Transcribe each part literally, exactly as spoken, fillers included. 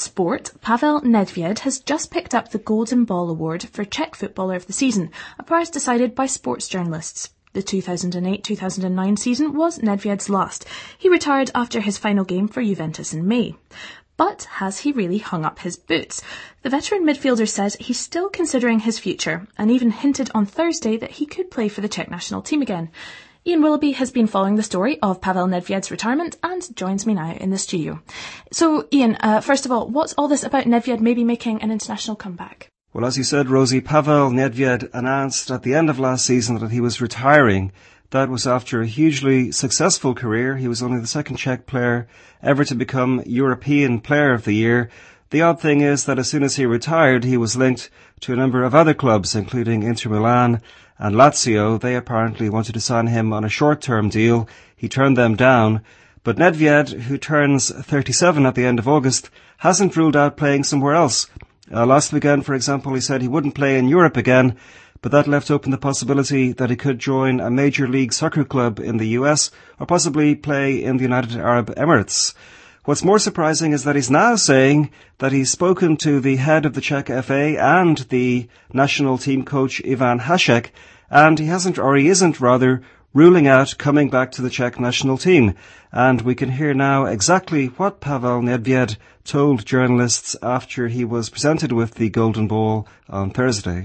Sport, Pavel Nedved has just picked up the Golden Ball Award for Czech Footballer of the Season, a prize decided by sports journalists. The two thousand eight two thousand nine season was Nedved's last. He retired after his final game for Juventus in May. But has he really hung up his boots? The veteran midfielder says he's still considering his future and even hinted on Thursday that he could play for the Czech national team again. Ian Willoughby has been following the story of Pavel Nedved's retirement and joins me now in the studio. So, Ian, uh, first of all, what's all this about Nedved maybe making an international comeback? Well, as you said, Rosie, Pavel Nedved announced at the end of last season that he was retiring. That was after a hugely successful career. He was only the second Czech player ever to become European Player of the Year. The odd thing is that as soon as he retired, he was linked to a number of other clubs, including Inter Milan and Lazio. They apparently wanted to sign him on a short-term deal. He turned them down. But Nedved, who turns thirty-seven at the end of August, hasn't ruled out playing somewhere else. Uh, last weekend, for example, he said he wouldn't play in Europe again, but that left open the possibility that he could join a major league soccer club in the U S or possibly play in the United Arab Emirates. What's more surprising is that he's now saying that he's spoken to the head of the Czech F A and the national team coach Ivan Hašek, and he hasn't, or he isn't rather, ruling out coming back to the Czech national team. And we can hear now exactly what Pavel Nedved told journalists after he was presented with the Golden Ball on Thursday.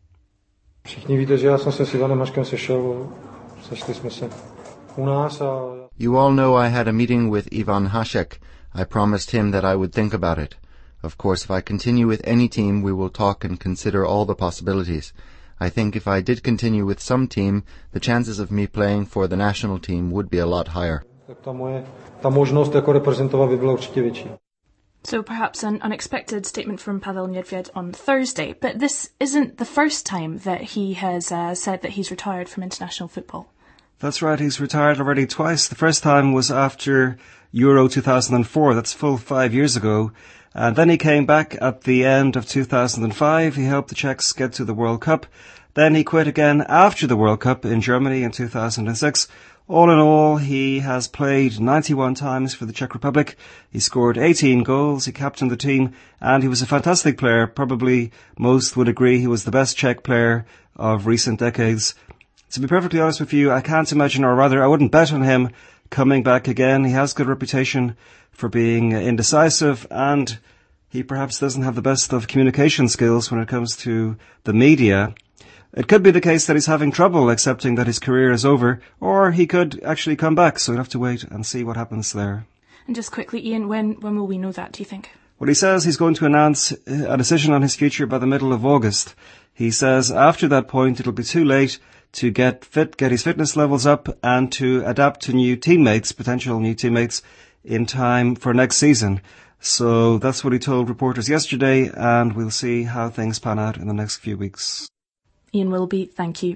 Všichni víte, že já jsem se s Ivanem Haškem sešel, sešli jsme se u nás a... You all know I had a meeting with Ivan Hašek. I promised him that I would think about it. Of course, if I continue with any team, we will talk and consider all the possibilities. I think if I did continue with some team, the chances of me playing for the national team would be a lot higher. Tak ta moje, ta možnost jako reprezentovat by byla určitě větší. So perhaps an unexpected statement from Pavel Nedved on Thursday, but this isn't the first time that he has uh, said that he's retired from international football. That's right, he's retired already twice. The first time was after Euro two thousand four, that's full five years ago. And then he came back at the end of two thousand five. He helped the Czechs get to the World Cup. Then he quit again after the World Cup in Germany in two thousand six. All in all, he has played ninety-one times for the Czech Republic. He scored eighteen goals, he captained the team, and he was a fantastic player. Probably most would agree he was the best Czech player of recent decades. To be perfectly honest with you, I can't imagine, or rather I wouldn't bet on him coming back again. He has good reputation for being indecisive, and he perhaps doesn't have the best of communication skills when it comes to the media. It could be the case that he's having trouble accepting that his career is over, or he could actually come back, so we'll have to wait and see what happens there. And just quickly, Ian, when, when will we know that, do you think? Well, he says he's going to announce a decision on his future by the middle of August. He says after that point it'll be too late to get fit, get his fitness levels up and to adapt to new teammates, potential new teammates, in time for next season. So that's what he told reporters yesterday, and we'll see how things pan out in the next few weeks. Ian Willoughby, thank you.